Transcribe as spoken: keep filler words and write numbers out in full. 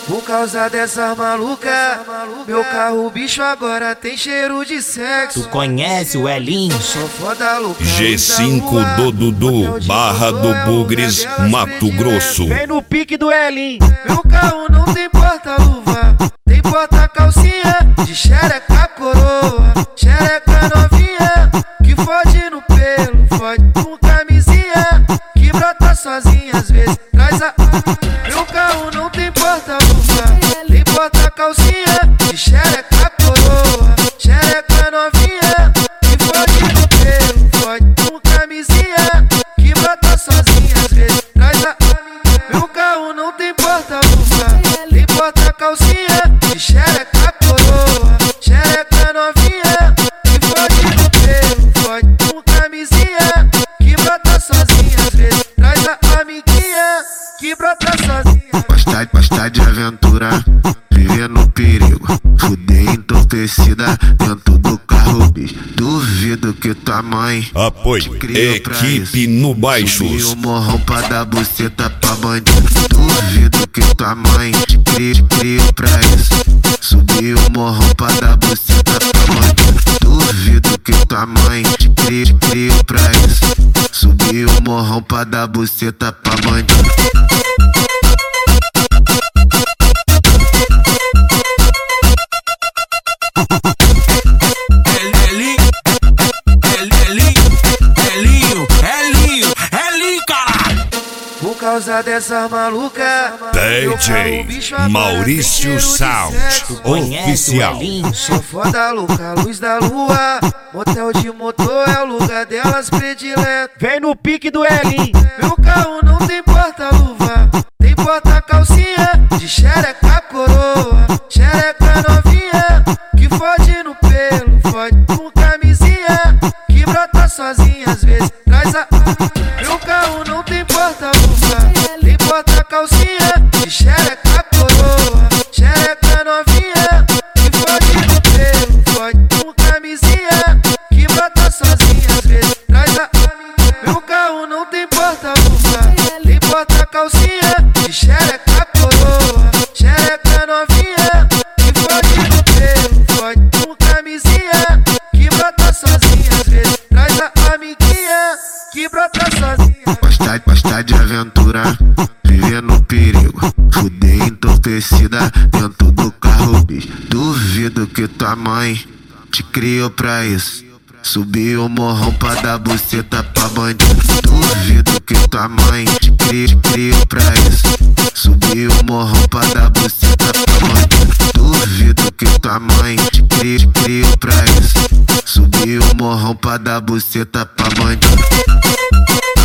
Por causa dessa maluca, meu carro bicho agora tem cheiro de sexo. Tu conhece o Elinho? Sou foda louca. G cinco do Dudu, Barra do Bugres, Mato Grosso. Vem no pique do Elinho. Meu carro não tem porta-luva, tem porta-calcinha de xereca coroa, xereca novinha, que fode no pelo, fode com camisinha, que brota sozinha às vezes, traz a... Meu carro não tem porta-luva, tem porta-calcinha de xereca coroa, xereca novinha, que fode no pelo, fode com camisinha, que brota sozinha às vezes, traz a... Meu carro não tem porta-luva, tem porta-calcinha de xereca coroa, xereca novinha, que fode no pelo, fode com camisinha, que brota sozinha às vezes, traz a amiguinha, que brota sozinha. Gosta, gosta de aventura, viver no perigo, fuder entorpecida dentro do carro, bicho. Duvido que tua mãe Apoio, equipe no Baixos. Subiu o morrão pra dar buceta pra bandido. Duvido que tua mãe te criou, te criou pra isso. Subiu o morrão pra dar buceta pra bandido. Duvido que tua mãe te criou, te criou pra isso. Subiu o morrão pra dar buceta pra bandido. Por causa dessa maluca, D J Maurício Sound Oficial. Sou foda louca, luz da lua, motel de motor é o lugar delas predileto. Vem no pique do Elinho. Meu carro não tem porta-luva, tem porta-calcinha de xereca coroa, xereca novinha, que fode no pelo, fode com camisinha, que brota sozinha às vezes, traz a... Meu carro não tem porta-luva, tem porta-calcinha de xereca coroa, xereca novinha, que fode no pelo, fode com camisinha, que brota sozinha às vezes, traz a... Meu carro não tem porta-luva, tem porta-calcinha de xereca coroa, xereca novinha, que fode no pelo, fode com camisinha, que brota sozinha às vezes, traz a amiguinha, que brota sozinha. Gosta, gosta de aventura, viver no perigo, fuder entorpecida dentro do carro, bicho. Duvido que tua mãe te criou pra isso. Subiu o morrão pra dar buceta pra bandido. Duvido que tua mãe te criou, te criou pra isso. Subiu o morrão pra dar buceta pra bandido. Duvido que tua mãe te criou, te criou pra isso. Subiu o morrão pra dar buceta pra bandido.